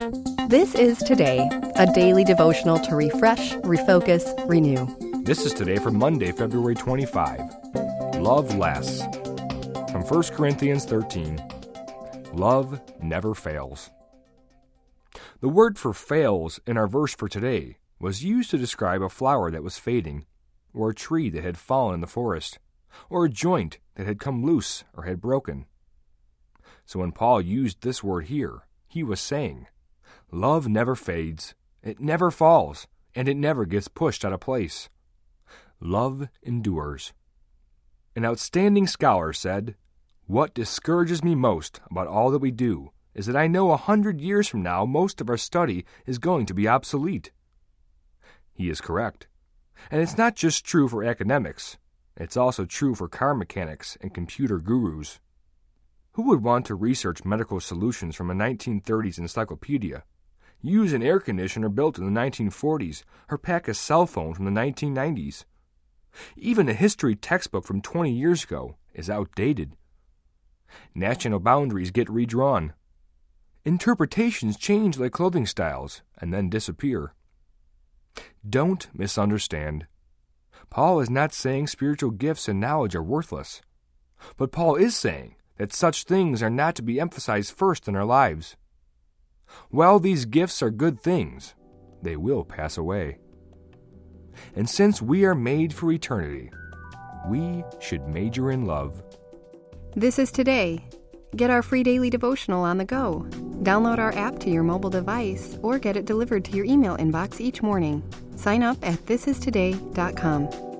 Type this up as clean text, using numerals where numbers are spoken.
This is Today, a daily devotional to refresh, refocus, renew. This is Today for Monday, February 25. Love less. From 1 Corinthians 13. Love never fails. The word for fails in our verse for today was used to describe a flower that was fading, or a tree that had fallen in the forest, or a joint that had come loose or had broken. So when Paul used this word here, he was saying, love never fades, it never falls, and it never gets pushed out of place. Love endures. An outstanding scholar said, "What discourages me most about all that we do is that I know 100 years from now most of our study is going to be obsolete." He is correct. And it's not just true for academics. It's also true for car mechanics and computer gurus. Who would want to research medical solutions from a 1930s encyclopedia, use an air conditioner built in the 1940s, or pack a cell phone from the 1990s? Even a history textbook from 20 years ago is outdated. National boundaries get redrawn. Interpretations change like clothing styles and then disappear. Don't misunderstand. Paul is not saying spiritual gifts and knowledge are worthless, but Paul is saying that such things are not to be emphasized first in our lives. While these gifts are good things, they will pass away. And since we are made for eternity, we should major in love. This is Today. Get our free daily devotional on the go. Download our app to your mobile device or get it delivered to your email inbox each morning. Sign up at thisistoday.com.